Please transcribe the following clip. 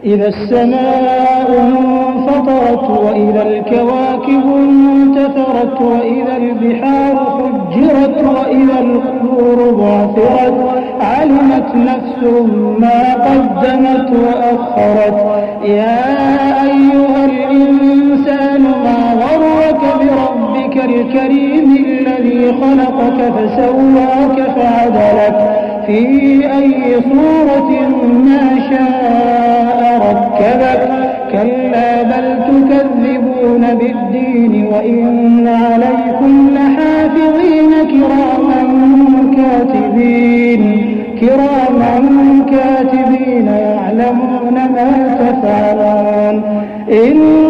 إذا السماء انفطرت وإذا الكواكب انتثرت وإذا البحار فجرت وإذا القبور بعثرت علمت نفس ما قدمت وأخرت يا أيها الإنسان ما غرك بربك الكريم الذي خلقك فسواك فعدلك في أي صورة ما شاء ركبك كلا بل تكذبون بالدين وإن عليكم لحافظين كراما كاتبين يعلمون ما تفعلون.